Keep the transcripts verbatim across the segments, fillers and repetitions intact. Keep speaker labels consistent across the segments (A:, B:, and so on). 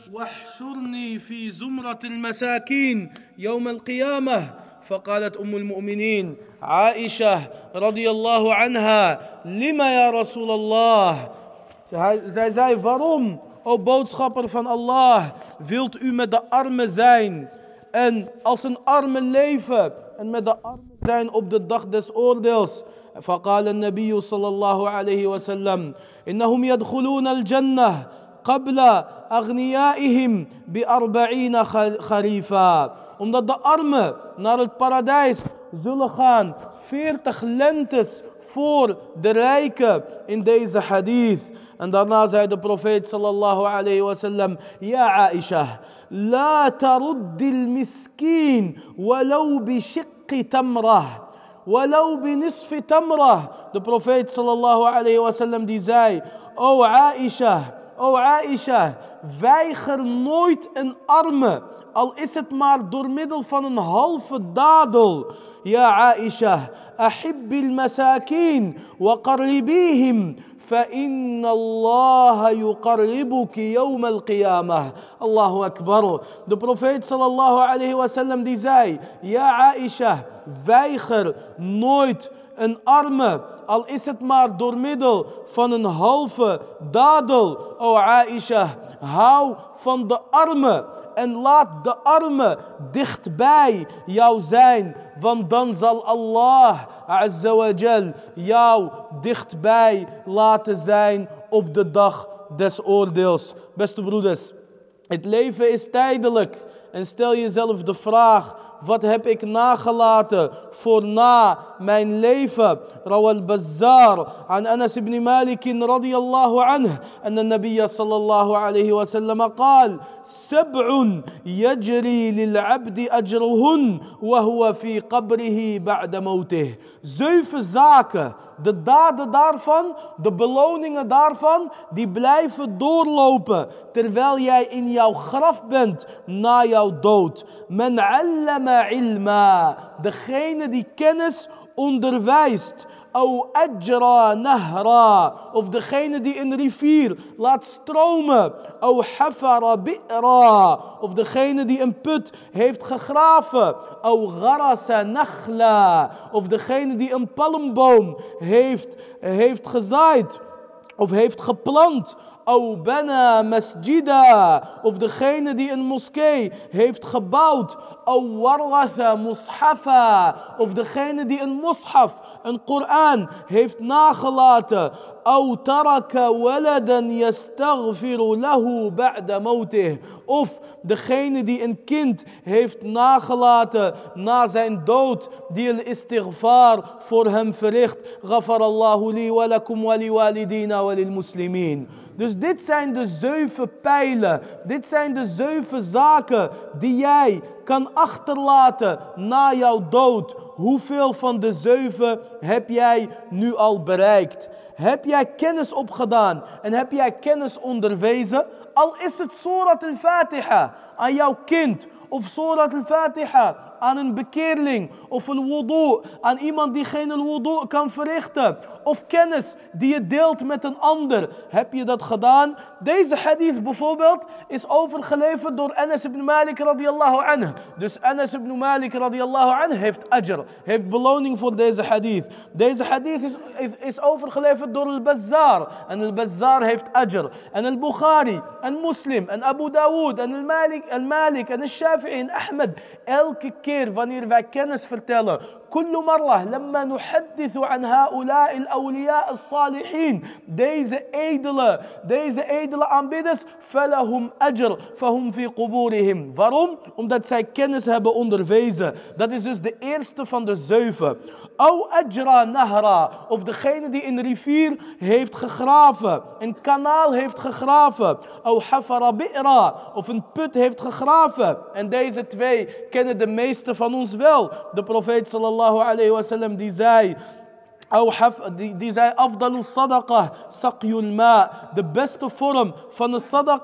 A: واحشرني في زمرة المساكين يوم القيامة. فقالت أم المؤمنين عائشة رضي الله عنها: لما يا رسول الله? Zij zei: waarom, o boodschapper van Allah, wilt u met de armen zijn en als een arme leven en met de armen zijn op de dag des oordeels? فقال النبي صلى الله عليه وسلم: إنهم يدخلون الجنة قبل أغنيائهم بأربعين خريفا. Omdat de armen naar het paradijs zullen gaan veertig lentes voor de rijken in deze hadith. En daarna zei de profeet sallallahu alayhi wa sallam: Ja Aisha, la taruddil miskin walau bi shiqqi tamrah. Walau bi nisfi tamrah. De profeet sallallahu alayhi wa sallam die zei: O Aisha, o Aisha, weiger nooit een arme, al is het maar door middel van een halve dadel. Ja Aisha, ahibbil masakin wa qarribihim. فإن الله يقربك يوم القيامة. Allahu Akbar. De profeet sallallahu alayhi wa sallam die zei: Ja Aisha, weiger nooit een arme, al is het maar door middel van een halve dadel. O Aisha, hou van de arme en laat de arme dichtbij jou zijn, want dan zal Allah Azza wa Jal jou dichtbij laten zijn op de dag des oordeels. Beste broeders, het leven is tijdelijk. En stel jezelf de vraag: wat heb ik nagelaten voor na mijn leven? روى البزار عن أنس بن مالك رضي الله عنه أن النبي صلى الله عليه وسلم قال: سبع يجري للعبد أجرهن وهو في قبره بعد موته. Zeven zaken, de daden daarvan, de beloningen daarvan, die blijven doorlopen terwijl jij in jouw graf bent na jouw dood. Men allama ilma, degene die kennis onderwijst. Au ajra nahra, of degene die een rivier laat stromen. Au hafara bi'ra, of degene die een put heeft gegraven. Au gharasa nakhla, of degene die een palmboom heeft, heeft gezaaid of heeft geplant. Au bana masjida, of degene die een moskee heeft gebouwd. Au waratha mushafa, of degene die een mushaf, een Koran, heeft nagelaten. Au taraka waladan yastaghfiru lahu ba'da mawtih, of degene die een kind heeft nagelaten na zijn dood, die een istighfar voor hem verricht. Ghafarallahu li wa lakum wa li walidina wa lil muslimin. Dus dit zijn de zeven pijlen, dit zijn de zeven zaken die jij kan achterlaten na jouw dood. Hoeveel van de zeven heb jij nu al bereikt? Heb jij kennis opgedaan en heb jij kennis onderwezen? Al is het Surat al-Fatiha aan jouw kind, of Surat al-Fatiha aan een bekeerling, of een wudu aan iemand die geen wudu kan verrichten, of kennis die je deelt met een ander. Heb je dat gedaan? Deze hadith bijvoorbeeld is overgeleverd door Anas ibn Malik radiyallahu anhu. Dus Anas ibn Malik radiyallahu anhu heeft ajr, heeft beloning voor deze hadith. Deze hadith is, is overgeleverd door al-Bazzar. En al-Bazzar heeft ajr. En al-Bukhari, en Muslim, en Abu Dawood, en al-Malik, al-Malik, en al-Shafi'i, en Ahmed. Elke keer wanneer wij kennis vertellen, كل مرة لما نحدث عن هؤلاء الأولياء الصالحين, deze edele, deze edele aanbidders, فلهم أجر فهم في قبورهم. Waarom? Omdat zij kennis hebben onderwezen. Dat is dus de eerste van de zeven. أو أجرى نهرا, of degene die een rivier heeft gegraven, een kanaal heeft gegraven. أو حفر بئرا, of een put heeft gegraven. En deze twee kennen de meeste van ons wel. De profeet sallallahu alayhi wa sallam die zei, die, die zei, afdalu sadaqa saqyul ma. De beste vorm van de sadaqa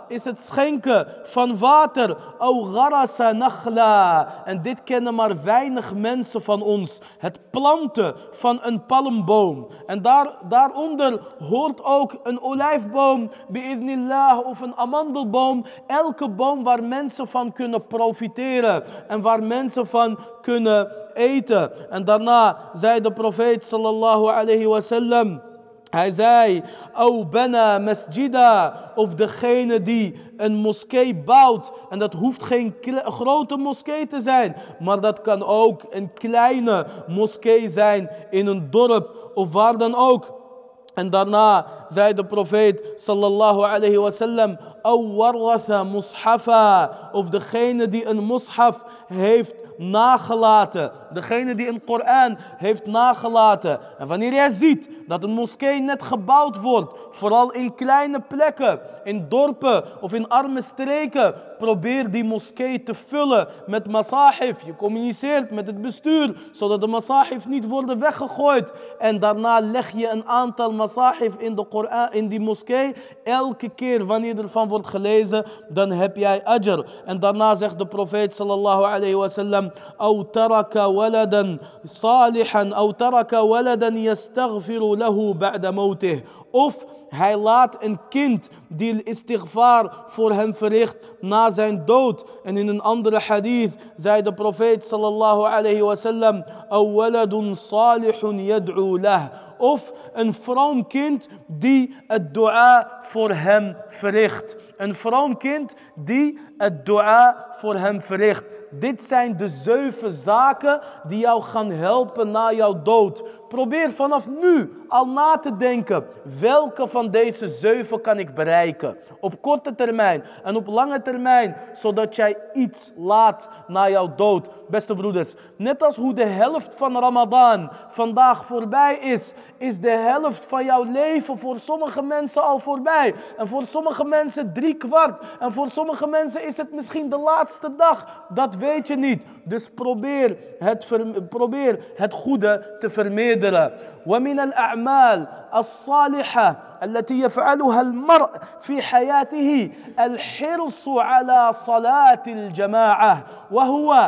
A: is het schenken van water. Au gharasa nakhla. En dit kennen maar weinig mensen van ons. Het planten van een palmboom. En daar, daaronder hoort ook een olijfboom, bi'idnillah, of een amandelboom. Elke boom waar mensen van kunnen profiteren. En waar mensen van kunnen eten. En daarna zei de profeet sallallahu alayhi wa sallam. Hij zei, au bana masjida, of degene die een moskee bouwt. En dat hoeft geen grote moskee te zijn. Maar dat kan ook een kleine moskee zijn in een dorp of waar dan ook. En daarna zei de profeet sallallahu alayhi wa sallam, au warratha mushafa, of degene die een mushaf heeft nagelaten. Degene die een Koran heeft nagelaten. En wanneer jij ziet dat een moskee net gebouwd wordt, vooral in kleine plekken, in dorpen of in arme streken, probeer die moskee te vullen met masahif. Je communiceert met het bestuur, zodat de masahif niet worden weggegooid. En daarna leg je een aantal masahif in de Koran, in die moskee. Elke keer wanneer ervan wordt gelezen, dan heb jij ajr. En daarna zegt de profeet sallallahu alayhi wa sallam, أو ترك ولدا صالحا أو ترك ولدا يستغفر له بعد موته. Of hij laat een kind die istighfar voor hem verricht na zijn dood. En in een andere hadith zei de profeet sallallahu alayhi wa sallam, أو ولد صالح يدعو له. Of een vroom kind die het dua voor hem verricht. Een vroom kind die het dua voor hem verricht. Dit zijn de zeven zaken die jou gaan helpen na jouw dood. Probeer vanaf nu al na te denken. Welke van deze zeven kan ik bereiken? Op korte termijn en op lange termijn. Zodat jij iets laat na jouw dood. Beste broeders, net als hoe de helft van Ramadan vandaag voorbij is, is de helft van jouw leven voor sommige mensen al voorbij. En voor sommige mensen drie kwart. En voor sommige mensen is het misschien de laatste dag. Dat weet je niet. Dus probeer het, probeer het goede te vermeerderen. ومن الأعمال الصالحة التي يفعلها المرء في حياته الحرص على صلاة الجماعة وهو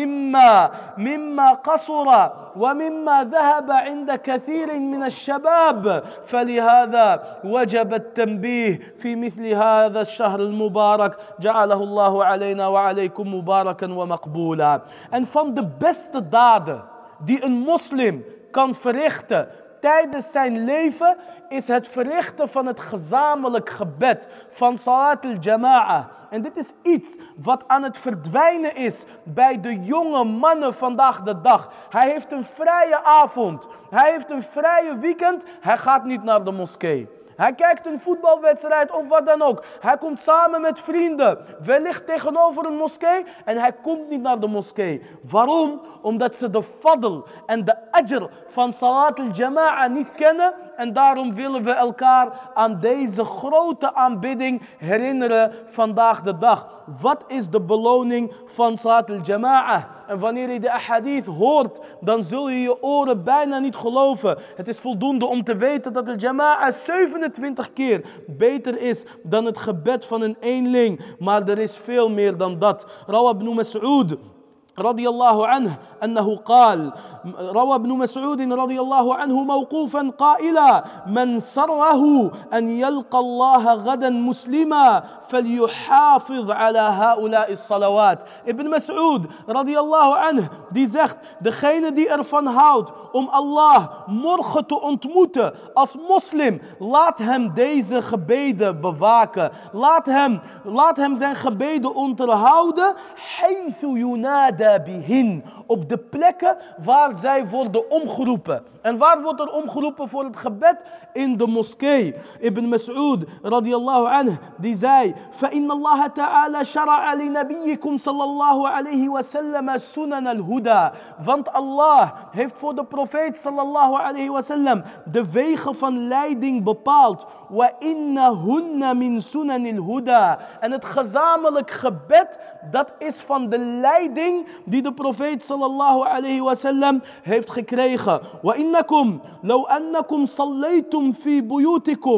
A: مما مما قصر ومما ذهب عند كثير من الشباب فلهذا وجب التنبيه في مثل هذا الشهر المبارك جعله الله علينا وعليكم مباركا ومقبولا. En van de beste daden die een moslim kan verrichten tijdens zijn leven is het verrichten van het gezamenlijk gebed van Salat al-Jama'a. En dit is iets wat aan het verdwijnen is bij de jonge mannen vandaag de dag. Hij heeft een vrije avond. Hij heeft een vrije weekend. Hij gaat niet naar de moskee. Hij kijkt een voetbalwedstrijd of wat dan ook. Hij komt samen met vrienden, wellicht tegenover een moskee. En hij komt niet naar de moskee. Waarom? Omdat ze de fadl en de ajr van Salat al-Jama'a niet kennen. En daarom willen we elkaar aan deze grote aanbidding herinneren vandaag de dag. Wat is de beloning van Salat al-Jama'a? En wanneer je de ahadith hoort, dan zul je je oren bijna niet geloven. Het is voldoende om te weten dat al-Jama'a zevenentwintig keer beter is dan het gebed van een eenling. Maar er is veel meer dan dat. Rawa ibn Mas'ud رضي الله عنه أنه قال روى ابن مسعود رضي الله عنه موقوفا قائلا من سره أن يلقى الله غدا مسلما فليحافظ على هؤلاء الصلوات. Ibn Mas'ud رضي الله عنه die zegt, degene die ervan houdt om Allah morgen te ontmoeten als moslim, laat hem deze gebeden bewaken. Laat hem, laat hem zijn gebeden onderhouden. حيث ينادى bihin, op de plekken waar zij worden omgeroepen. En waar wordt er omgeroepen voor het gebed? In de moskee. Ibn Mas'ud radiyallahu anhu die zei: فَإِنَّ اللَّهَ تَعَالَى شَرَعَ لِنَبِيِّكُمْ صلى الله عليه وسلم سُنَنَ الْهُدَى. Want Allah heeft voor de profeet sallallahu alayhi wa sallam de wegen van leiding bepaald. وَإِنَّهُنَّ مِنْ سُنَنِ الْهُدَى. En het gezamenlijk gebed, dat is van de leiding die de profeet sallallahu alayhi wa sallam heeft gekregen. وَإِنَّكُمْ لَوْ أَنَّكُمْ صَلَّيْتُمْ فِي بُيُوتِكُمْ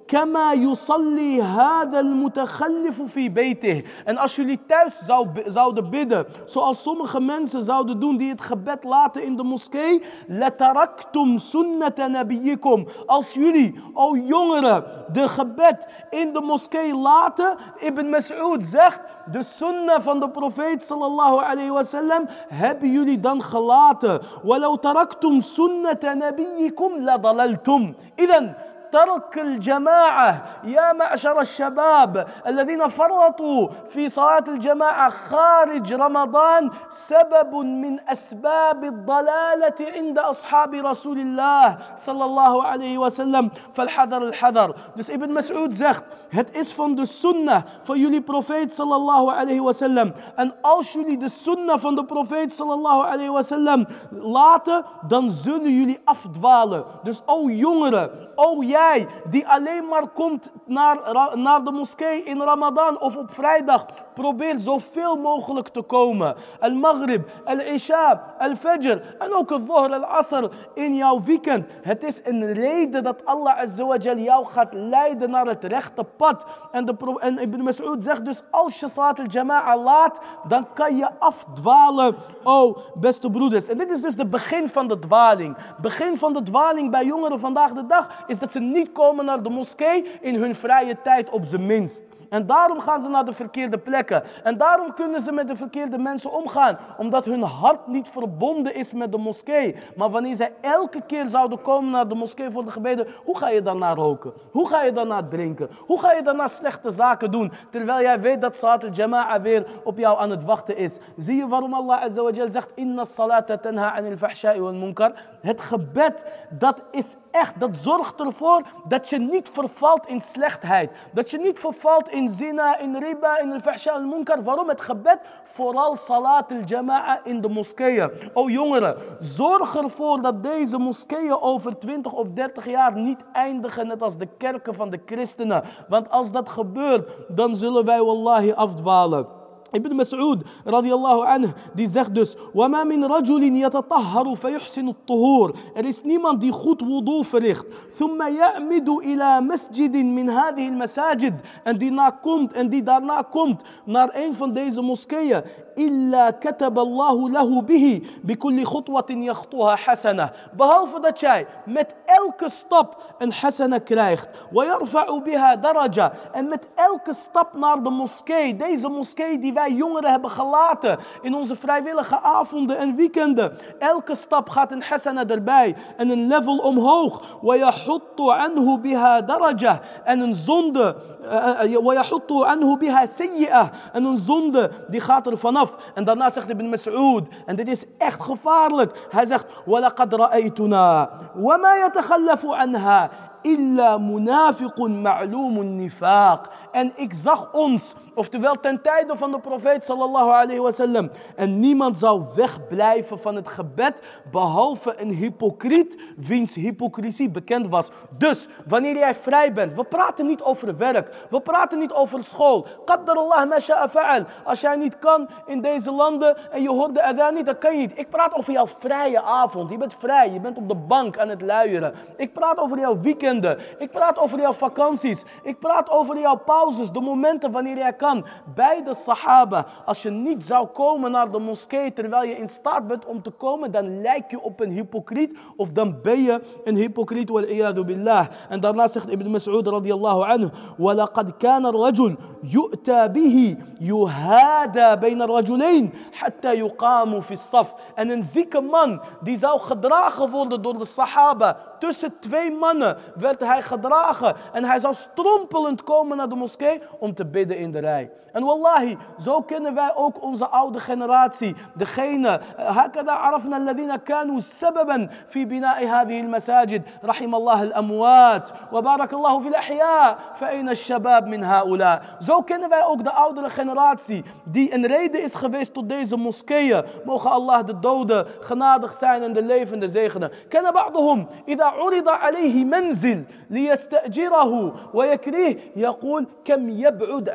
A: كما يصلي هذا المتخلف في بيته. En als jullie thuis zou, zouden bidden, zoals sommige mensen zouden doen die het gebed laten in de moskee, لَتَرَكْتُمْ سُنَّةَ نَبِيِّكُمْ. Als jullie, o jongeren, de gebed in de moskee laten, Ibn Mas'ud zegt, de sunnah van de profeet sallallahu alayhi wa sallam hebben jullie dan gelaten. وَلَوْ تَرَكْتُمْ سُنَّةَ نَبِيِّكُمْ لَضَلَلْتُمْ. إذن ترك الجماعة يا معشر الشباب الذين فرطوا في صلاة الجماعة خارج رمضان سبب من أسباب الضلالة عند أصحاب رسول الله صلى الله عليه وسلم. فالحذر الحذر. Dus Ibn Mas'ud zegt, het is van de sunnah van jullie profeet sallallahu alayhi wa sallam. En als jullie de sunnah van de profeet sallallahu alayhi wa sallam laten, dan zullen jullie afdwalen. Dus o jongeren, o jij die alleen maar komt naar, naar de moskee in Ramadan of op vrijdag, probeer zoveel mogelijk te komen. Al-Maghrib, Al-Isha, Al-Fajr en ook het Dhuhr, Al-Asr in jouw weekend. Het is een reden dat Allah Azza wa Jal jou gaat leiden naar het rechte pad. En, de, en Ibn Mas'ud zegt dus, als je Salat al-Jama'a laat, dan kan je afdwalen, oh beste broeders. En dit is dus het begin van de dwaling. Begin van de dwaling bij jongeren vandaag de dag is dat ze niet komen naar de moskee in hun vrije tijd op zijn minst. En daarom gaan ze naar de verkeerde plekken. En daarom kunnen ze met de verkeerde mensen omgaan. Omdat hun hart niet verbonden is met de moskee. Maar wanneer zij elke keer zouden komen naar de moskee voor de gebeden, hoe ga je daarna roken? Hoe ga je daarna drinken? Hoe ga je daarna slechte zaken doen? Terwijl jij weet dat Salat al-Jama'a weer op jou aan het wachten is. Zie je waarom Allah Azza wa Jal zegt, Inna salata tanha anil fahsha'i wal munkar. Het gebed, dat is echt, dat zorgt ervoor dat je niet vervalt in slechtheid. Dat je niet vervalt in zina, in riba, in al-fahsha al-munkar. Waarom? Het gebed, vooral salat al-jama'a in de moskeeën. O jongeren, zorg ervoor dat deze moskeeën over twintig of dertig jaar niet eindigen net als de kerken van de christenen. Want als dat gebeurt, dan zullen wij wallahi afdwalen. Ibn Mas'ud radiyallahu anhu, die zegt dus, وَمَا مِنْ رَجُلٍ يَتَطَهَّرُ فَيُحْسِنُ الطُّهُورِ. Er is niemand die goed wudu verricht. ثُمَّ يَعْمِدُ إِلَى مَسْجِدٍ مِنْ هَذِهِ الْمَسَاجِدِ. En die, na komt, en die daarna komt naar een van deze moskeeën. إِلَّا كَتَبَ اللَّهُ لَهُ بِهِ بِكُلِّ خُطْوَةٍ يَخْطُوهَا حَسَنَةً. Behalve dat jij met elke stap een hasana krijgt. وَيَرْفَعُ بِهَا دَرَجَةً. En met elke stap naar de moskee, deze moskee die wij jongeren hebben gelaten in onze vrijwillige avonden en weekenden. Elke stap gaat een hasana erbij en een level omhoog. وَيَحُطُّ عَنْهُ بِهَا دَرَجَةً. En een zonde, وَيَحُطُّ عَنْهُ بِهَا سَيِّئَةً. En een zonde die gaat er vanaf. En daarna zegt Ibn Mas'ud, en dit is echt gevaarlijk. Hij zegt, وَلَقَدْ رَأَيْتُنَا وَمَا يَتَخَلَّفُ عَنْهَا إِلَّا مُنَافِقٌ مَعْلُومٌ النِّفَاق. En ik zag ons, oftewel ten tijde van de profeet sallallahu alayhi wa sallam. En niemand zou wegblijven van het gebed, behalve een hypocriet, wiens hypocrisie bekend was. Dus, wanneer jij vrij bent, we praten niet over werk, we praten niet over school. Qaddar Allah ma sha'a fa'al. Als jij niet kan in deze landen en je hoort de adhan niet, dan kan je niet. Ik praat over jouw vrije avond. Je bent vrij, je bent op de bank aan het luieren. Ik praat over jouw weekenden. Ik praat over jouw vakanties. Ik praat over jouw pauzes, de momenten wanneer jij kan. Bij de sahaba, als je niet zou komen naar de moskee terwijl je in staat bent om te komen, dan lijk je op een hypocriet of dan ben je een hypocriet, wal-iyadu billah. En daarna zegt Ibn Mas'ud radiyallahu anhu, وَلَقَدْ كَانَ الرَّجُلُ يُؤْتَى بِهِ يُهَادَى بَيْنَ الرَّجُلَيْنِ حَتَّى يُقَامُ فِي الصَّفْ. En een zieke man, die zou gedragen worden door de sahaba. Tussen twee mannen werd hij gedragen. En hij zou strompelend komen naar de moskee om te bidden in de rij. En wallahi, zo kennen wij ook onze oude generatie. Degene, هكذا عرفنا الذين كانوا سببا في بناء هذه المساجد. رحم الله الأموات وبارك الله في الأحياء فأين الشباب من هؤلاء. Zo kennen wij ook de oudere generatie die een reden is geweest tot deze moskeeën. Mogen Allah de doden genadig zijn en de levenden zegenen. Kennen بعضهم إذا عرض عليه منزل ليستأجره ويكريه يقول كم يبعد عن المسجد.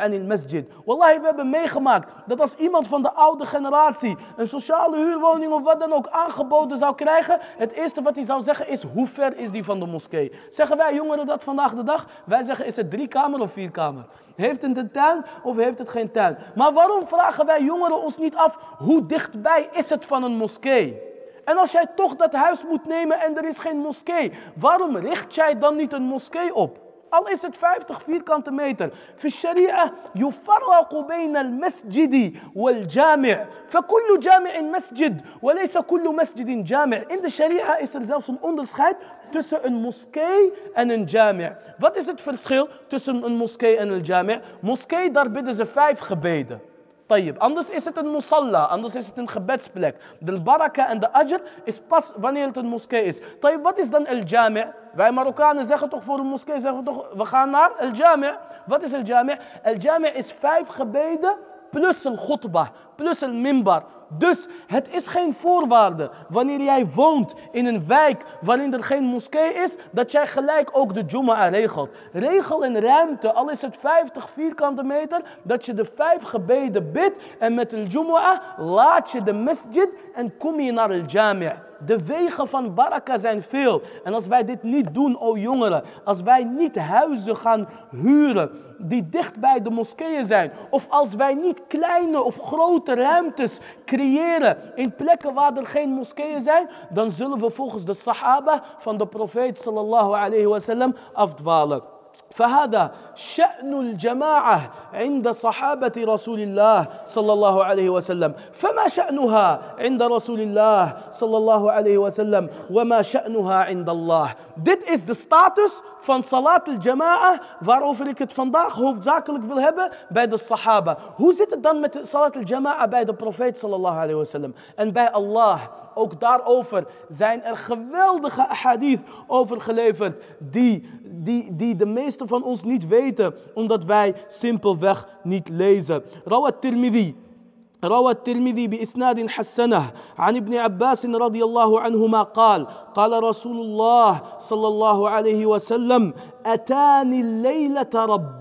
A: masjid. Wallahi, we hebben meegemaakt dat als iemand van de oude generatie een sociale huurwoning of wat dan ook aangeboden zou krijgen, het eerste wat hij zou zeggen is, hoe ver is die van de moskee? Zeggen wij jongeren dat vandaag de dag? Wij zeggen, is het drie kamer of vier kamer? Heeft het een tuin of heeft het geen tuin? Maar waarom vragen wij jongeren ons niet af, hoe dichtbij is het van een moskee? En als jij toch dat huis moet nemen en er is geen moskee, waarom richt jij dan niet een moskee op? Al is het vijftig vierkante meter. في الشريعة يفرق بين المسجد والجامع. فكل جامع مسجد وليس كل مسجد جامع. In de sharia is er zelfs een onderscheid tussen een moskee en een jami'. Wat is het verschil tussen een moskee en een jami'? Moskee, daar bidden ze vijf gebeden. Tayyib. Anders is het een musalla, anders is het een gebedsplek. De baraka en de ajr is pas wanneer het een moskee is. Tayyib, wat is dan al-jami'? Wij Marokkanen zeggen toch voor een moskee, zeggen we toch, we gaan naar al-jami'. Wat is al-jami'? Al-jami' is vijf gebeden plus een khutbah, plus een minbar. Dus het is geen voorwaarde wanneer jij woont in een wijk waarin er geen moskee is, dat jij gelijk ook de Jumu'ah regelt. Regel een ruimte, al is het vijftig vierkante meter, dat je de vijf gebeden bidt en met de Jumu'ah laat je de masjid en kom je naar het jami'. De wegen van baraka zijn veel. En als wij dit niet doen, o jongeren, als wij niet huizen gaan huren die dicht bij de moskeeën zijn, of als wij niet kleine of grote ruimtes creëren in plekken waar er geen moskeeën zijn, dan zullen we volgens de sahaba van de profeet sallallahu alayhi wa sallam afdwalen. فهذا شأن الجماعة عند صحابة رسول الله صلى الله عليه وسلم فما شأنها عند رسول الله صلى الله عليه وسلم وما شأنها عند الله. Dit is de status van Salat al-Jama'a waarover ik het vandaag hoofdzakelijk wil hebben bij de Sahaba. Hoe zit het dan met de Salat al-Jama'a bij de profeet sallallahu alayhi wa sallam en bij Allah? Ook daarover zijn er geweldige ahadith overgeleverd die, die, die de meesten van ons niet weten, omdat wij simpelweg niet lezen. Rawa Tirmidhi. روى الترمذي بإسناد حسنه عن ابن عباس رضي الله عنهما قال قال رسول الله صلى الله عليه وسلم أتاني الليلة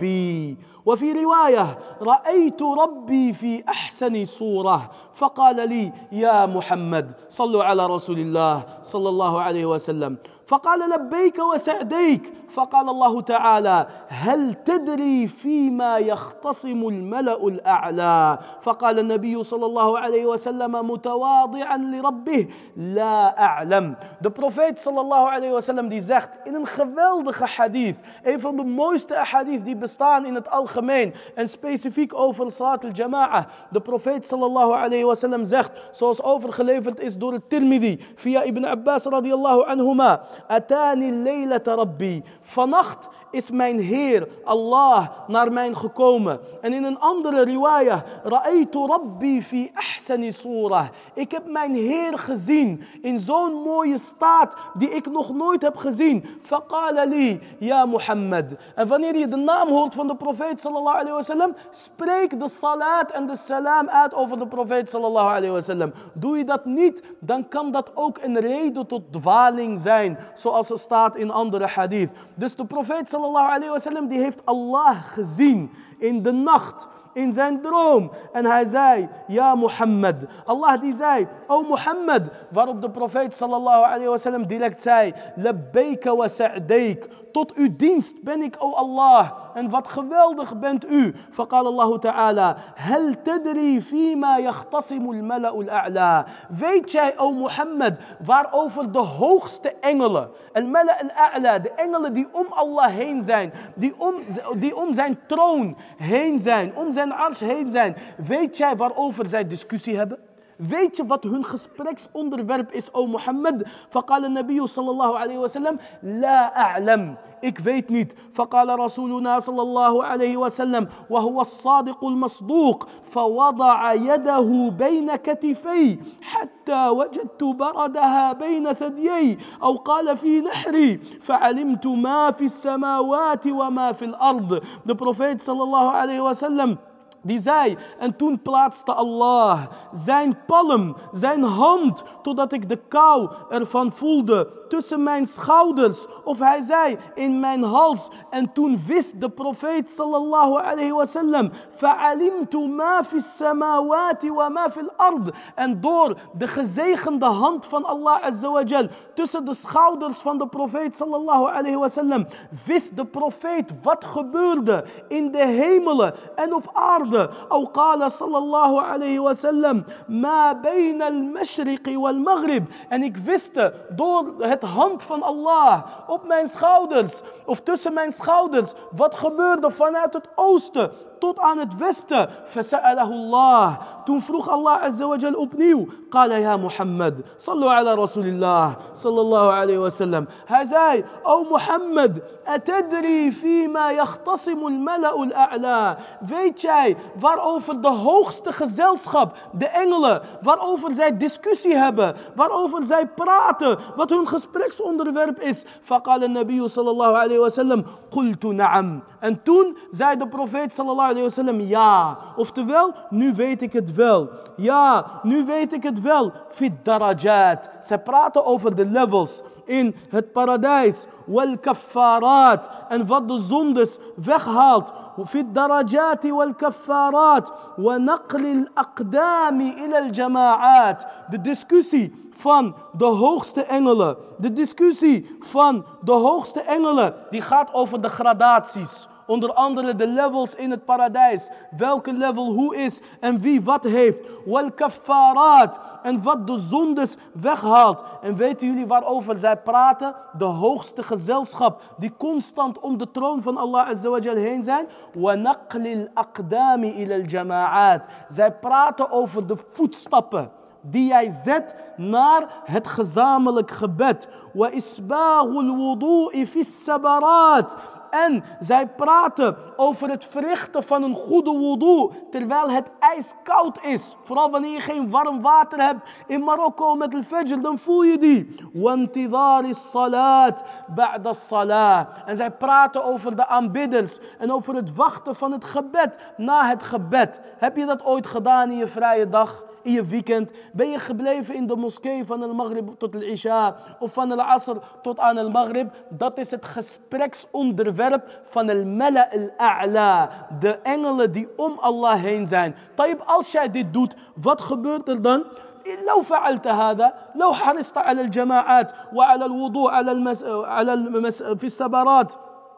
A: ربي وفي رواية رأيت ربي في أحسن صورة فقال لي يا محمد صلوا على رسول الله صلى الله عليه وسلم فقال لبيك وسعديك فقال الله تعالى هل تدري فيما يختصم الملأ الأعلى فقال النبي صلى الله عليه وسلم متواضعا لربه لا أعلم. De profeet sallallahu alayhi wa sallam die zegt in een geweldige hadith, een van de mooiste hadith die bestaan in het algemeen en specifiek over Salat al-Jama'a. De profeet sallallahu alayhi wa sallam zegt, zoals overgeleverd is door het Tirmidhi via Ibn Abbas radiyallahu anhuma, Atani laylata rabbi. Vannacht is mijn Heer, Allah, naar mij gekomen. En in een andere riwayah, Ra'aytu Rabbi fi ahsani surah. Ik heb mijn Heer gezien in zo'n mooie staat die ik nog nooit heb gezien. Faqala li, ya Muhammad. En wanneer je de naam hoort van de profeet sallallahu alayhi wa sallam, spreek de salat en de salam uit over de profeet sallallahu alayhi wa sallam. Doe je dat niet, dan kan dat ook een reden tot dwaling zijn, zoals er staat in andere hadith. Dus de profeet sallallahu alayhi wa sallam die heeft Allah gezien in de nacht, in zijn droom. En hij zei, ja Mohammed. Allah die zei, o Mohammed. Waarop de profeet sallallahu alayhi wa sallam direct zei, labbaika wa sa'daik. Tot uw dienst ben ik, o Allah. En wat geweldig bent u. Faqala Allah ta'ala, hal tadri fima yakhtasimu al-mala'u al-a'la. Weet jij, o Mohammed, waarover de hoogste engelen, al-mala' al-a'la, de engelen die om Allah heen zijn, die om, die om zijn troon heen zijn, om zijn arsh heen zijn. Weet jij waarover zij discussie hebben? Weet je wat hun gespreksonderwerp is, o Mohammed? Faqala nabiyyu sallallahu alayhi wa sallam, la a'lam. Ik weet niet. Faqala rasuluna sallallahu alayhi wa sallam, wa huwa as-sadiq al-masduq, fawada'a yadahu bayna katifay, hatta wajadtu baradaha bayna thadiyay, aw qala fi nahri, fa'alimtu ma fi as-samawati wa ma fi al-ard. De profeet sallallahu alayhi wa sallam Die zei, en toen plaatste Allah zijn palm, zijn hand, totdat ik de kou ervan voelde, tussen mijn schouders. Of hij zei, in mijn hals. En toen wist de profeet sallallahu alayhi wa sallam, fa'alimtu ma fi samawati wa ma fi al-ard. En door de gezegende hand van Allah azza wa jal, tussen de schouders van de profeet sallallahu alayhi wa sallam, wist de profeet wat gebeurde in de hemelen en op aarde. أو قال صلى الله عليه وسلم ما بين المشرق والمغرب. En ik wist door het hand van Allah op mijn schouders, of tussen mijn schouders, wat gebeurde vanuit het oosten tot aan het westen. فسأله الله. Toen vroeg Allah azza wa jal opnieuw. قال يا محمد صلوا على رسول الله صلى الله عليه وسلم. Hij zei, o Mohammed, أتدري فيما يختصم الملأ الأعلى. Weet jij waarover de hoogste gezelschap, de engelen, waarover zij discussie hebben, waarover zij praten, wat hun gespreksonderwerp is? فقال النبي صلى الله عليه وسلم قلت نعم. En toen zei de profeet sallallahu alayhi wa sallam, ja. Oftewel, nu weet ik het wel. Ja, nu weet ik het wel. Fit darajat. Ze praten over de levels in het paradijs. Wal kaffarat. En wat de zondes weghaalt. Fit darajati wal kaffarat. Wa naqli al-aqdami ila al-jama'at. De discussie van de hoogste engelen. De discussie van de hoogste engelen. Die gaat over de gradaties. Onder andere de levels in het paradijs. Welke level hoe is en wie wat heeft. Wal kaffarat. En wat de zondes weghaalt. En weten jullie waarover zij praten? De hoogste gezelschap die constant om de troon van Allah azza wa jal heen zijn. Wa naqlil aqdami ila al-jama'at. Zij praten over de voetstappen die jij zet naar het gezamenlijk gebed. Wa isbaghul wudu'i fi sabarat. En zij praten over het verrichten van een goede wudu terwijl het ijskoud is. Vooral wanneer je geen warm water hebt in Marokko met al fajr, dan voel je die. Wantidari salat ba'da salat. En zij praten over de aanbidders en over het wachten van het gebed na het gebed. Heb je dat ooit gedaan in je vrije dag? In je weekend? Ben je gebleven in de moskee van al-Maghrib tot al-Isha of van al-Asr tot aan al-Maghrib? Dat is het gespreksonderwerp van al-Mala al-A'la. De engelen die om Allah heen zijn. Tayyib, als jij dit doet, wat gebeurt er dan? لو فعلت هذا لو حرصت على الجماعات وعلى الوضوء على المس... على المس... في السبارات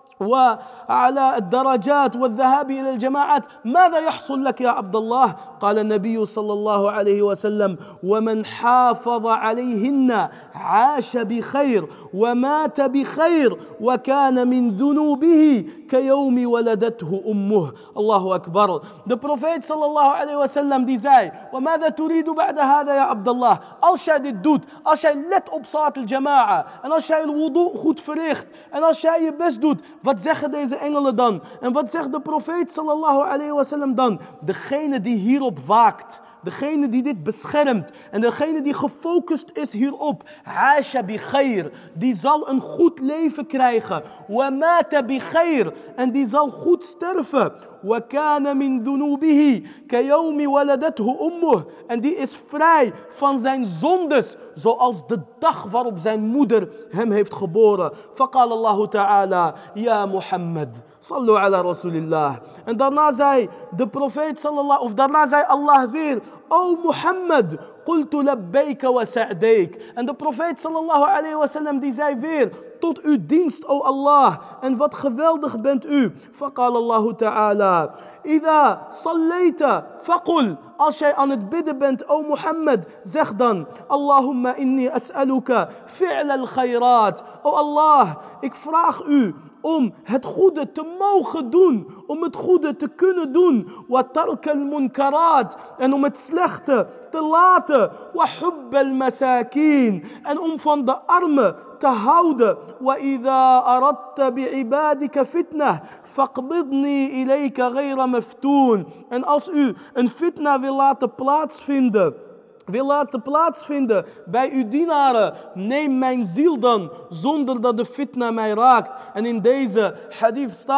A: وعلى الدرجات والذهاب إلى الجماعات ماذا يحصل لك يا عبد الله؟ قال النبي صلى الله عليه وسلم ومن حافظ عليهن عاش بخير ومات بخير وكان من ذنوبه كيوم ولدته أمه. الله أكبر. De profeet صلى الله عليه وسلم die zei وماذا تريد بعد هذا يا عبد الله? Als jij dit doet, als jij let op salat al-jama'a en als jij de wudu goed verricht en als jij je best doet, wat zeggen deze engelen dan? En wat zegt de profeet sallallahu alayhi wa sallam dan? Degene die hierop waakt, degene die dit beschermt en degene die gefocust is hierop, aasha bi khair, die zal een goed leven krijgen. Wa mata bi khair, en die zal goed sterven. Wa kana min dhunubihi kayawmi waladathu ummuh, en die is vrij van zijn zondes, zoals de dag waarop zijn moeder hem heeft geboren. Faqala Allahu ta'ala, ya Muhammad, sallu ala rasulillah. En daarna zei de profeet sallallahu, of daarna zei Allah weer, o Mohammed, qultu labbayka wa sa'dayk. En de profeet sallallahu alayhi wa sallam die zei weer, tot uw dienst, o Allah, en wat geweldig bent u. Faqala Allahu ta'ala, idha sallayta faqul. Als jij aan het bidden bent, o Mohammed, zeg dan, Allahumma inni as'aluka fi'la al-khayrat. O Allah, ik vraag u om het goede te mogen doen, om het goede te kunnen doen, wa tarka al-munkarat, en om het slechte te laten, wa hubb al-masakin, en om van de armen te houden, wa idha aradta bi'ibadika fitna faqbidni ilayka ghayra maftoon. En als u een fitna wil laten plaatsvinden, wil laten plaatsvinden bij uw dienaren, neem mijn ziel dan, zonder dat de fitna mij raakt. En in deze hadith staat,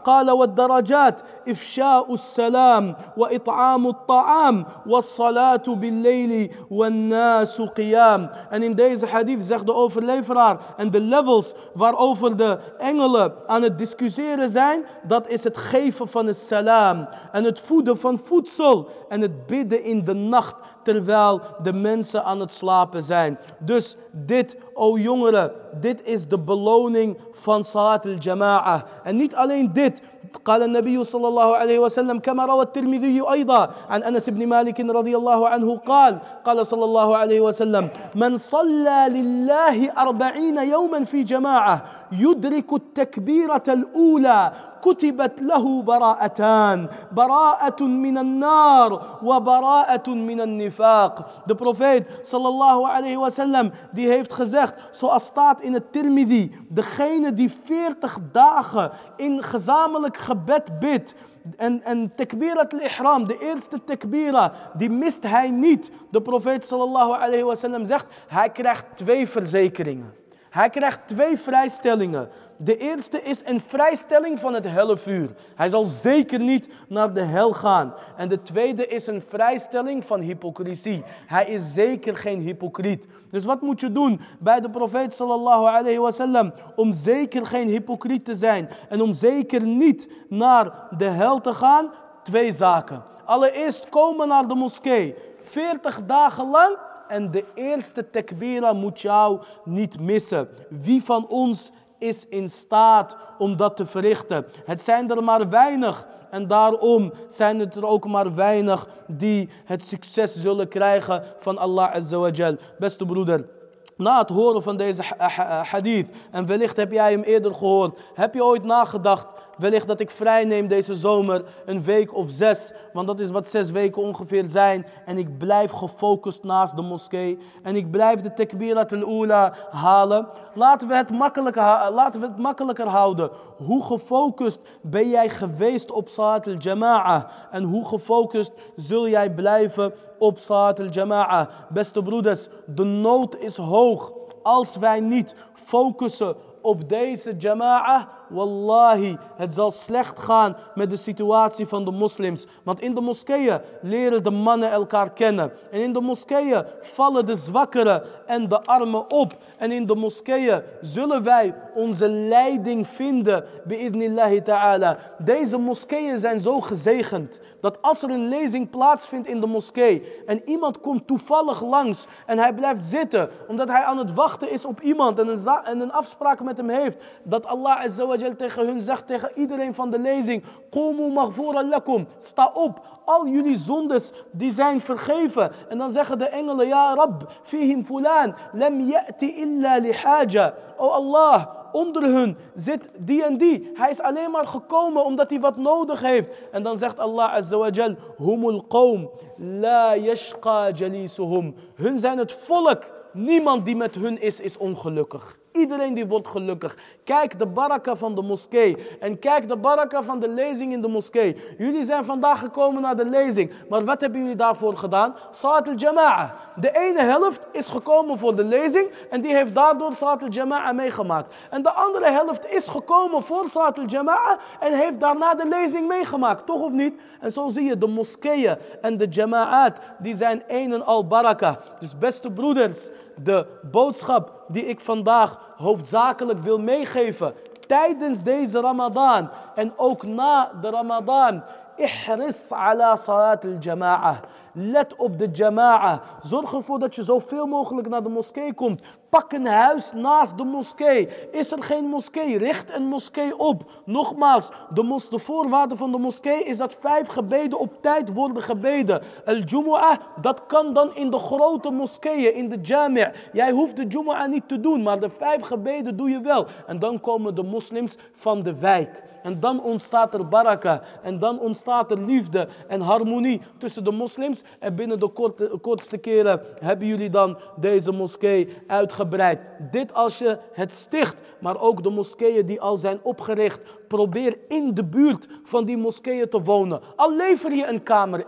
A: قال والدرجات إفشاء السلام وإطعام الطعام والصلاة بالليل والناس قيام. En in deze hadith zegt de overleveraar en de levels waarover de engelen aan het discussiëren zijn, dat is het geven van het salam en het voeden van voedsel en het bidden in de nacht terwijl de mensen aan het slapen zijn. Dus dit, o jongeren, dit is de beloning van Salat al-Jama'ah. En niet alleen dit. قال النبي صلى الله عليه وسلم كما روى الترمذي أيضا عن أنس بن مالك رضي الله عنه قال قال صلى الله عليه وسلم من صلى لله أربعين يوما في جماعة يدرك التكبيرة الأولى كتبت له براءتان براءة من النار وبراءة من النفاق. De profeet sallallahu alayhi wa sallam die heeft gezegd, zoals staat in het Tirmidhi, degene die veertig dagen in gezamenlijk gebed bidt en, en takbirat al-ihram, de eerste takbira, die mist hij niet. De profeet sallallahu alayhi wa sallam zegt, hij krijgt twee verzekeringen. Hij krijgt twee vrijstellingen. De eerste is een vrijstelling van het hellevuur. Hij zal zeker niet naar de hel gaan. En de tweede is een vrijstelling van hypocrisie. Hij is zeker geen hypocriet. Dus wat moet je doen bij de profeet sallallahu alayhi wa sallam om zeker geen hypocriet te zijn en om zeker niet naar de hel te gaan? Twee zaken. Allereerst komen naar de moskee. veertig dagen lang. En de eerste takbira moet jou niet missen. Wie van ons is in staat om dat te verrichten? Het zijn er maar weinig. En daarom zijn het er ook maar weinig die het succes zullen krijgen van Allah Azza wa Jal. Beste broeder, na het horen van deze hadith, en wellicht heb jij hem eerder gehoord, heb je ooit nagedacht, wellicht dat ik vrij neem deze zomer, een week of zes, want dat is wat zes weken ongeveer zijn, en ik blijf gefocust naast de moskee, en ik blijf de takbirat al-ula halen. Laten we het makkelijker, laten we het makkelijker houden. Hoe gefocust ben jij geweest op Salat al-Jama'ah? En hoe gefocust zul jij blijven op Salat al-Jama'ah? Beste broeders, de nood is hoog. Als wij niet focussen op deze jama'ah, wallahi, het zal slecht gaan met de situatie van de moslims. Want in de moskeeën leren de mannen elkaar kennen. En in de moskeeën vallen de zwakkeren en de armen op. En in de moskeeën zullen wij onze leiding vinden, bi'idnillahi ta'ala. Deze moskeeën zijn zo gezegend, dat als er een lezing plaatsvindt in de moskee en iemand komt toevallig langs en hij blijft zitten, omdat hij aan het wachten is op iemand en een, za- en een afspraak met hem heeft, dat Allah Azza wa Jal tegen hun zegt, tegen iedereen van de lezing, Qumu maghfuran lakum, sta op, al jullie zondes die zijn vergeven. En dan zeggen de engelen, ja Rab, fihim fulan, lam ya'ti illa li haja. O Allah, onder hun zit die en die. Hij is alleen maar gekomen omdat hij wat nodig heeft. En dan zegt Allah Azza wa Jal, humul qawm, la yashqa jalisuhum. Hun zijn het volk. Niemand die met hun is, is ongelukkig. Iedereen die wordt gelukkig. Kijk de baraka van de moskee. En kijk de baraka van de lezing in de moskee. Jullie zijn vandaag gekomen naar de lezing. Maar wat hebben jullie daarvoor gedaan? Salat al-Jama'ah. De ene helft is gekomen voor de lezing. En die heeft daardoor Salat al-Jama'ah meegemaakt. En de andere helft is gekomen voor Salat al-Jama'ah. En heeft daarna de lezing meegemaakt. Toch of niet? En zo zie je de moskeeën en de jama'at. Die zijn een en al baraka. Dus beste broeders, de boodschap die ik vandaag hoofdzakelijk wil meegeven tijdens deze Ramadan en ook na de Ramadan. Ihris ala salat al-jama'ah. Let op de jama'ah. Zorg ervoor dat je zoveel mogelijk naar de moskee komt. Pak een huis naast de moskee. Is er geen moskee? Richt een moskee op. Nogmaals, de, mos- de voorwaarde van de moskee is dat vijf gebeden op tijd worden gebeden. Al-Jumu'ah, dat kan dan in de grote moskeeën, in de jami'. Jij hoeft de Jumu'ah niet te doen, maar de vijf gebeden doe je wel. En dan komen de moslims van de wijk. En dan ontstaat er baraka. En dan ontstaat er liefde en harmonie tussen de moslims. En binnen de korte, kortste keren hebben jullie dan deze moskee uitgebreid. Dit als je het sticht, maar ook de moskeeën die al zijn opgericht. Probeer in de buurt van die moskeeën te wonen. Al lever je een kamer in.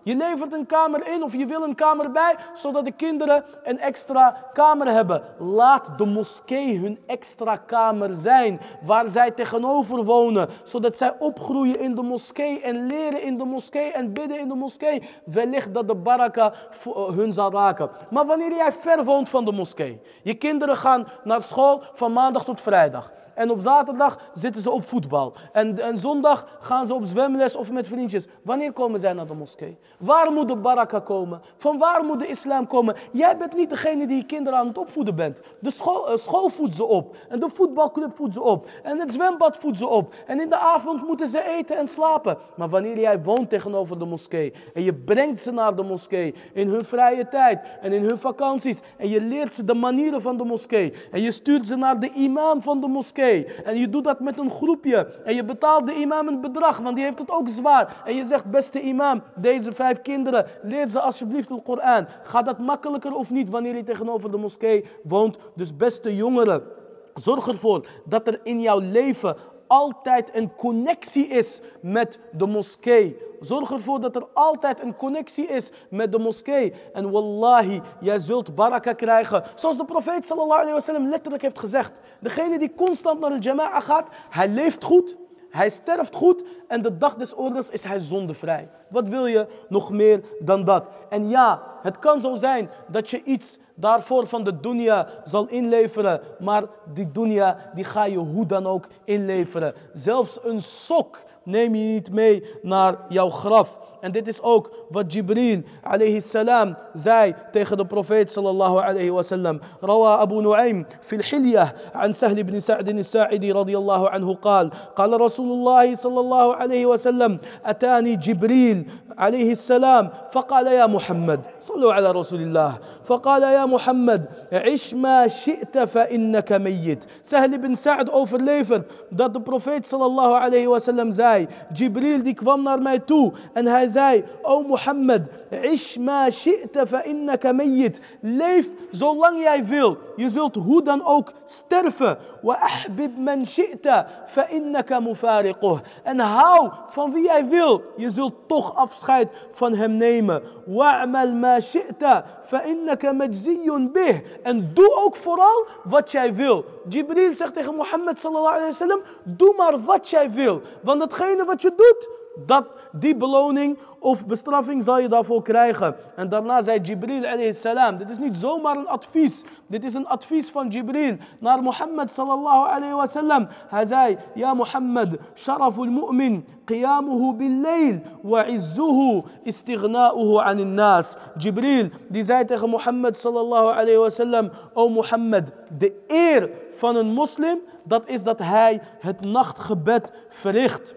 A: Je levert een kamer in of je wil een kamer bij, zodat de kinderen een extra kamer hebben. Laat de moskee hun extra kamer zijn, waar zij tegenover wonen, zodat zij opgroeien in de moskee en leren in de moskee en bidden in de moskee. Wellicht dat de baraka hun zal raken. Maar wanneer jij ver woont van de moskee, je kinderen gaan naar school van maandag tot vrijdag. En op zaterdag zitten ze op voetbal. En, en zondag gaan ze op zwemles of met vriendjes. Wanneer komen zij naar de moskee? Waar moet de baraka komen? Van waar moet de islam komen? Jij bent niet degene die je kinderen aan het opvoeden bent. De school, uh, school voedt ze op. En de voetbalclub voedt ze op. En het zwembad voedt ze op. En in de avond moeten ze eten en slapen. Maar wanneer jij woont tegenover de moskee. En je brengt ze naar de moskee. In hun vrije tijd. En in hun vakanties. En je leert ze de manieren van de moskee. En je stuurt ze naar de imam van de moskee. En je doet dat met een groepje. En je betaalt de imam een bedrag, want die heeft het ook zwaar. En je zegt, beste imam, deze vijf kinderen, leer ze alsjeblieft de Koran. Gaat dat makkelijker of niet wanneer je tegenover de moskee woont? Dus beste jongeren, zorg ervoor dat er in jouw leven altijd een connectie is met de moskee. Zorg ervoor dat er altijd een connectie is met de moskee. En wallahi, jij zult baraka krijgen. Zoals de profeet sallallahu alayhi wa sallam letterlijk heeft gezegd. Degene die constant naar de jama'a gaat, hij leeft goed. Hij sterft goed en de dag des oordeels is hij zondevrij. Wat wil je nog meer dan dat? En ja, het kan zo zijn dat je iets daarvoor van de dunya zal inleveren. Maar die dunya, die ga je hoe dan ook inleveren. Zelfs een sok neem je niet mee naar jouw graf. En dit is ook wat Jibril alayhi salam zei tegen de profeet sallallahu alayhi wa sallam. Rawa Abu Nu'aym fi al-Hilyah an Sahl ibn Sa'd al-Sa'idi radiyallahu anhu قال قال رسول الله صلى الله عليه وسلم أتاني جبريل عليه السلام فقال يا محمد صلوا على رسول الله فقال يا محمد عش ما شئت فإنك ميت. Sahl ibn Sa'd overlevert dat de profeet sallallahu alayhi wa sallam zei, Jibril die kwam naar mij toe en hij zei, o Mohammed, ish ma shi'ta fa innaka mayyit. Leef zolang jij wil. Je zult hoe dan ook sterven. Wa ahbib man shi'ta fa innaka mufariquh. En hou van wie jij wil. Je zult toch afscheid van hem nemen. Wa'mal ma shi'ta fa innaka majziyun bih. En doe ook vooral wat jij wil. Jibril zegt tegen Mohammed sallallahu alayhi wa sallam, doe maar wat jij wil. Want datgene wat je doet, dat, die beloning of bestraffing zal je daarvoor krijgen. En daarna zei Jibril alayhi salam, dit is niet zomaar een advies. Dit is een advies van Jibril naar Mohammed sallallahu alayhi wa sallam. Hij zei, ja Mohammed, sharaful mu'min, qiyamuhu bil-layl, wa izzuhu istighna'uhu anin nas. Jibril, die zei tegen Mohammed sallallahu alayhi wa sallam, o Mohammed, de eer van een moslim, dat is dat hij het nachtgebed verricht.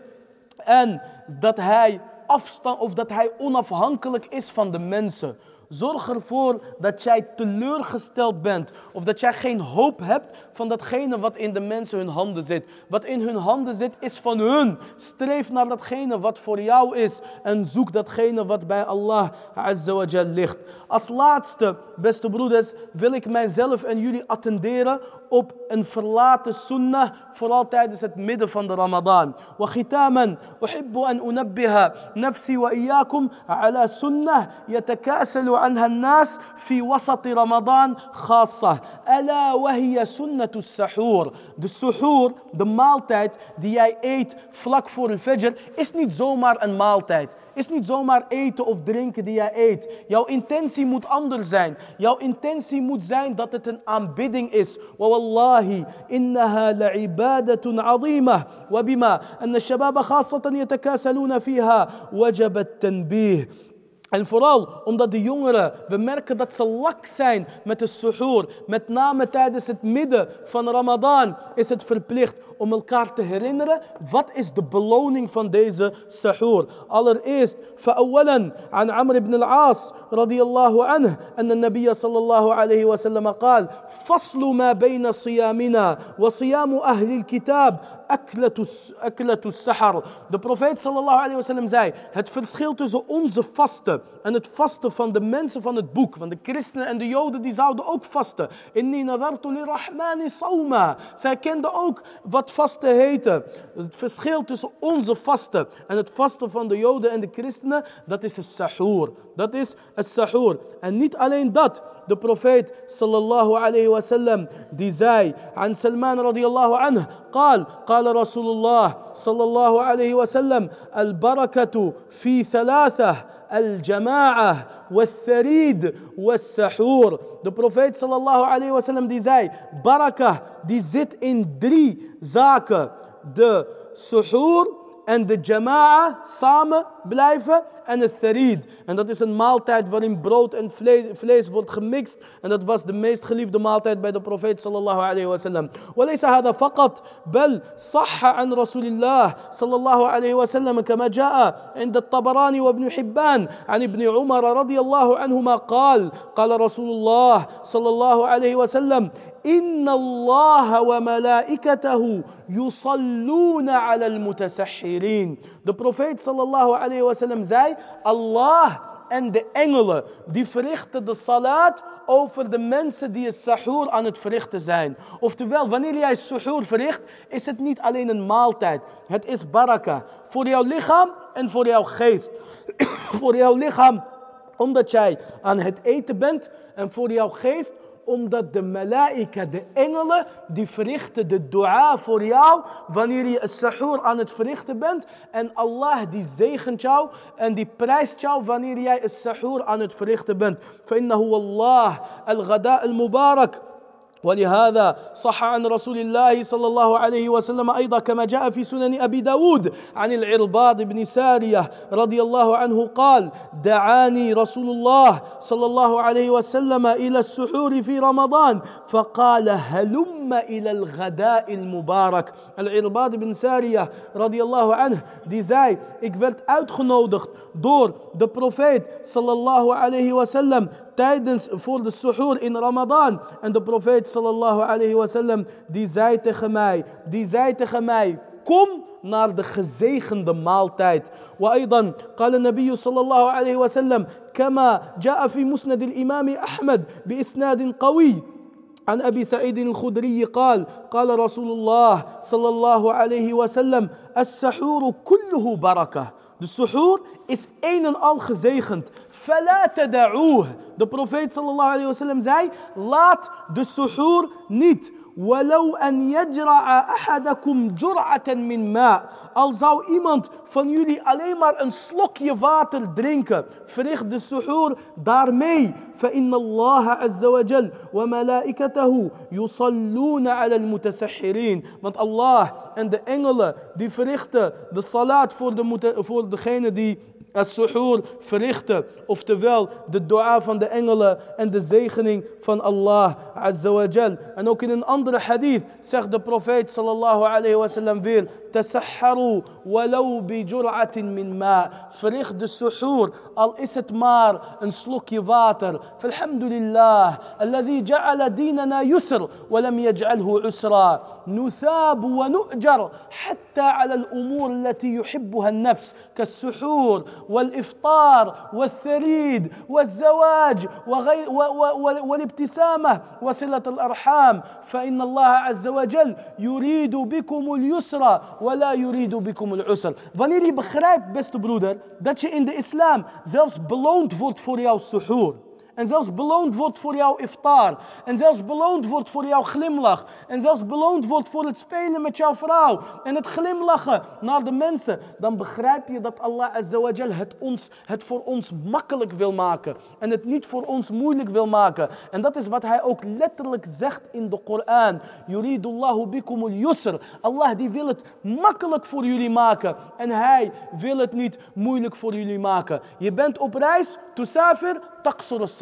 A: En dat hij afstand of dat hij onafhankelijk is van de mensen. Zorg ervoor dat jij teleurgesteld bent. Of dat jij geen hoop hebt van datgene wat in de mensen hun handen zit. Wat in hun handen zit is van hun. Streef naar datgene wat voor jou is. En zoek datgene wat bij Allah Azza wa Jal ligt. Als laatste, beste broeders, wil ik mijzelf en jullie attenderen op een verlaten sunnah, vooral tijdens het midden van de Ramadan. Wa khitaman, uhibbu an unabbiha nafsi wa iyyakum ala sunnah yatakasalu anha an-nas fi wasati Ramadan khassa. Ala wa hiya sunnatu sahur. De suhoor, de maaltijd die jij eet vlak voor de fajr, is niet zomaar een maaltijd. Is niet zomaar eten of drinken die jij eet. Jouw intentie moet anders zijn. Jouw intentie moet zijn dat het een aanbidding is. Wa wallahi, innaha la'ibadatun 'azimah. Wa bima anna ash-shababa khassatan yatakasaluna fiha wajaba at-tanbih. En vooral omdat de jongeren, we merken dat ze lak zijn met de suhoor. Met name tijdens het midden van Ramadan is het verplicht om elkaar te herinneren. Wat is de beloning van deze suhoor? Allereerst, فأولا عن عمرو بن العاص رضي الله عنه أن النبي صلى الله عليه وسلم قال فصل ما بين صيامنا وصيام أهل الكتاب aklatu sahar. De profeet sallallahu alayhi wa sallam zei, het verschil tussen onze vasten en het vasten van de mensen van het boek, van de christenen en de joden, die zouden ook vasten. Inni nadartu lirrahmani sawma. Zij kenden ook wat vasten heette. Het verschil tussen onze vasten en het vasten van de joden en de christenen, dat is het sahur. Dat is het sahur. En niet alleen dat. De profeet sallallahu alayhi wa sallam die zei aan Salman radiyallahu anhu, قال قال رسول الله صلى الله عليه وسلم البركة في ثلاثة الجماعة والثريد والسحور. De profeet sallallahu alayhi wa sallam die zei, baraka die zit in drie zaken. De suhoor en de jama'a samen blijven en het tharid. En dat is een maaltijd waarin brood en vlees, vlees wordt gemixt. En dat was de meest geliefde maaltijd bij de profeet sallallahu alayhi wa sallam. وليس هذا فقط بل صح عن رسول الله صلى الله عليه وسلم كما جاء عند الطبراني وابن حبان عن ابن عمر رضي الله عنهما قال قال رسول الله صلى الله عليه وسلم إن الله وملائكته يصلون على المتسحرين. De profeet sallallahu alayhi wa sallam zei, Allah en de engelen die verrichten de salat over de mensen die het sahur aan het verrichten zijn. Oftewel, wanneer jij sahur verricht, is het niet alleen een maaltijd. Het is baraka voor jouw lichaam en voor jouw geest. Voor jouw lichaam, omdat jij aan het eten bent, en voor jouw geest, omdat de malaika, de engelen, die verrichten de dua voor jou wanneer je het sahur aan het verrichten bent. En Allah die zegent jou en die prijst jou wanneer jij het sahur aan het verrichten bent. فإنه والله الغداء المبارك. ولهذا صح عن رسول الله صلى الله عليه وسلم أيضا كما جاء في سنن أبي داود عن العرباض بن سارية رضي الله عنه قال دعاني رسول الله صلى الله عليه وسلم إلى السحور في رمضان فقال هلم إلى الغداء المبارك. العرباض بن سارية رضي الله عنه die zei, ik werd uitgenodigd door de profeet sallallahu alayhi wa sallam tijdens voor de suhoor in Ramadan. En de profeet sallallahu alayhi wa sallam die zei tegen mij, die zei tegen mij, kom naar de gezegende maaltijd. وأيضا قال النبي صلى الله عليه وسلم كما جاء في مسند الإمام أحمد بإسناد قوي عن أبي سعيد الخدري قال قال رسول الله صلى الله عليه وسلم السحور كله بركة. De suhoor is een en al gezegend. فلا تدعوه. De profeet sallallahu alayhi wa sallam zei, laat de suhoor niet. ولو أن يجرع أحدكم جرعة من ماء. Al zou iemand van jullie alleen maar een slokje water drinken, verricht de suhoor daarmee. فإن الله عز وجل وملائكته يصلون على المتسحرين. Want Allah en de engelen die verrichten de salat voor, de, voor degene die as-suhoor verrichten, oftewel de dua van de engelen en de zegening van Allah azza wa jal. En ook in een andere hadith zegt de profeet sallallahu alayhi wa sallam weer, tasahharu walau bi jur'atin min ma. Verricht de suhoor, al is het maar een slokje water. Falhamdulillah, alladhi ja'ala dinana yusr wa lam yaj'alhu usra. نثاب ونؤجر حتى على الأمور التي يحبها النفس كالسحور والإفطار والثريد والزواج وغير والابتسامة وصلة الأرحام فإن الله عز وجل يريد بكم اليسر ولا يريد بكم العسر. Wanneer je begrijpt, beste broeder, dat je in de islam zelfs beloond wordt voor jouw suhoor. En zelfs beloond wordt voor jouw iftar. En zelfs beloond wordt voor jouw glimlach. En zelfs beloond wordt voor het spelen met jouw vrouw. En het glimlachen naar de mensen. Dan begrijp je dat Allah azza wa jal het, ons, het voor ons makkelijk wil maken. En het niet voor ons moeilijk wil maken. En dat is wat hij ook letterlijk zegt in de Koran. Yuridullahu bikumul yusr. Allah die wil het makkelijk voor jullie maken. En hij wil het niet moeilijk voor jullie maken. Je bent op reis, tusafir, taqsur as-salat.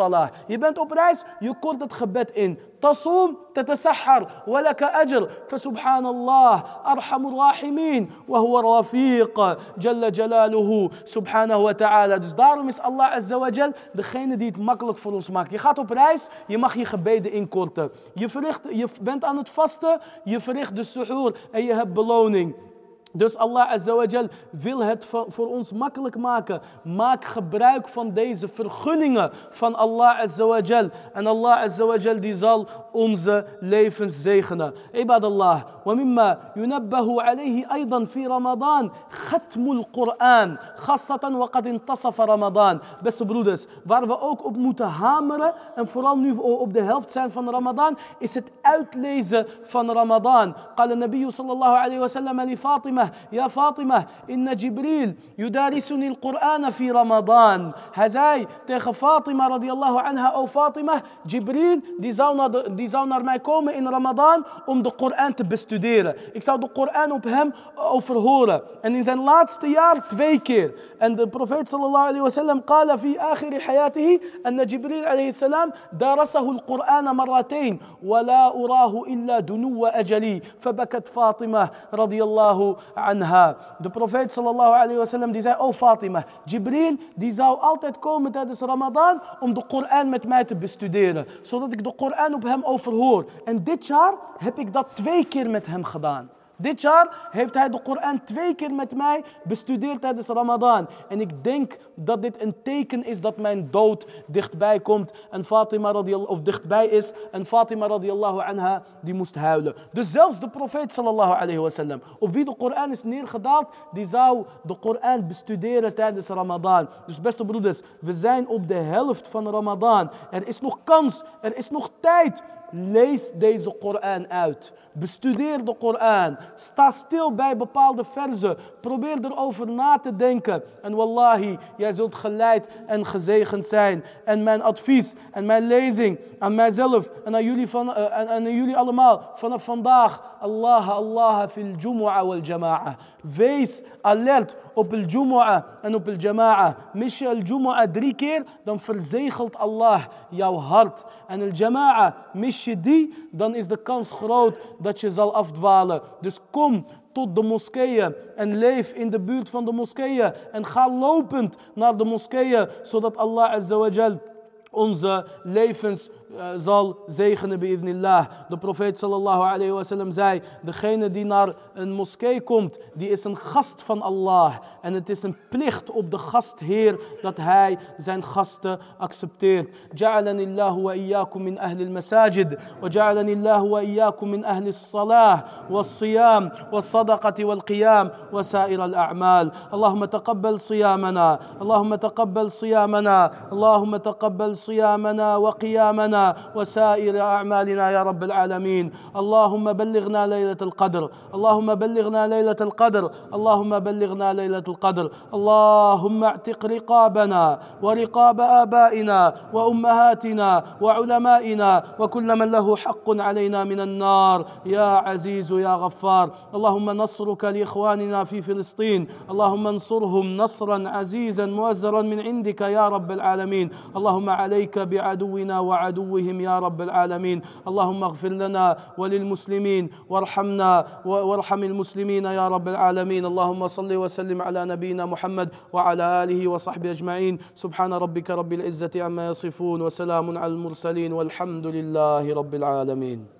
A: salah. Je bent op reis, je kort het gebed in. تصوم تتسحر ولك أجر فسبحان الله أرحم الراحمين وهو الرفيق جل جلاله سبحانه وتعالى. Dus daarom is Allah Azza wa Jal degene die het makkelijk voor ons maakt. Je gaat op reis, je mag je gebeden inkorten. Je, verricht, je bent aan het vasten, je verricht de suhoor en je hebt beloning. Dus Allah Azza wa Jal wil het voor ons makkelijk maken. Maak gebruik van deze vergunningen van Allah Azza wa Jal. En Allah Azza wa Jal die zal onze levens zegenen. Ibadallah. ومما ينبه عليه أيضا في رمضان ختم القرآن خاصة وقد انتصف رمضان. Beste broeders, waar we ook op moeten hameren en vooral nu op de helft zijn van Ramadan, is het uitlezen van Ramadan. قال النبي صلى الله عليه وسلم لفاطمة يا فاطمة إن جبريل يدارسني القرآن في رمضان. Hij zei tegen Fatima radiyallahu anha, o Fatima, Jibril die zou, naar de, die zou naar mij komen in Ramadan om de Koran te bestuderen. Ik zou de Koran op hem overhoren. En in zijn laatste jaar twee keer. En de profeet sallallahu alayhi wa sallam قال في آخر حياته أن جبريل عليه السلام درسه القرآن مرتين ولا أراه إلا دنو أجلي فبكت فاطمة رضي الله عنها. De profeet sallallahu alayhi wa sallam die zei, o Fatima, Jibril die zou altijd komen tijdens Ramadan om de Koran met mij te bestuderen. Zodat ik de Koran op hem overhoor. En dit jaar heb ik dat twee keer met hem gedaan. Dit jaar heeft hij de Koran twee keer met mij bestudeerd tijdens Ramadan. En ik denk dat dit een teken is dat mijn dood dichtbij komt. En Fatima radiyallahu, of dichtbij is. En Fatima radiyallahu anha die moest huilen. Dus zelfs de profeet sallallahu alayhi wa sallam, op wie de Koran is neergedaald, die zou de Koran bestuderen tijdens Ramadan. Dus beste broeders, we zijn op de helft van Ramadan. Er is nog kans, er is nog tijd. Lees deze Koran uit. Bestudeer de Koran. Sta stil bij bepaalde verzen. Probeer erover na te denken. En wallahi, jij zult geleid en gezegend zijn. En mijn advies en mijn lezing aan mijzelf en aan jullie, van, uh, en, en aan jullie allemaal vanaf vandaag. Allah, Allah fil jumu'a wal jama'a. Wees alert op el jumu'a en op el jama'a. Mis je el jumu'a drie keer, dan verzegelt Allah jouw hart. En el jama'a, mis je die, dan is de kans groot dat je zal afdwalen. Dus kom tot de moskeeën en leef in de buurt van de moskeeën. En ga lopend naar de moskeeën, zodat Allah Azza wa Jal onze levens uh, zal zegenen bi'idhnillah. De profeet sallallahu alayhi wa sallam zei, degene die naar een moskee komt, die is een gast van Allah. En het is een plicht op de gastheer dat hij zijn gasten accepteert. Ja'alani Allahu wa iyyakum min ahli al-masajid. Wa ja'alani Allahu wa iyyakum min ahli as-salah, was-siyam, was-sadaqati wal-qiyam, wa sa'ir al-a'mal. Allahumma taqabbal siyamana. Allahumma taqabbal siyamana. Allahumma taqabbal صيامنا وقيامنا وسائر أعمالنا يا رب العالمين. اللهم بلغنا ليلة القدر. اللهم بلغنا ليلة القدر. اللهم بلغنا ليلة القدر. اللهم اعتق رقابنا ورقاب آبائنا وأمهاتنا وعلمائنا وكل من له حق علينا من النار يا عزيز يا غفار. اللهم نصرك لإخواننا في فلسطين. اللهم انصرهم نصرا عزيزا مؤزرا من عندك يا رب العالمين. اللهم عليك بعدونا وعدوهم يا رب العالمين. اللهم اغفر لنا وللمسلمين وارحمنا وارحم المسلمين يا رب العالمين. اللهم صل وسلم على نبينا محمد وعلى آله وصحبه أجمعين. سبحان ربك رب العزة عما يصفون وسلام على المرسلين والحمد لله رب العالمين.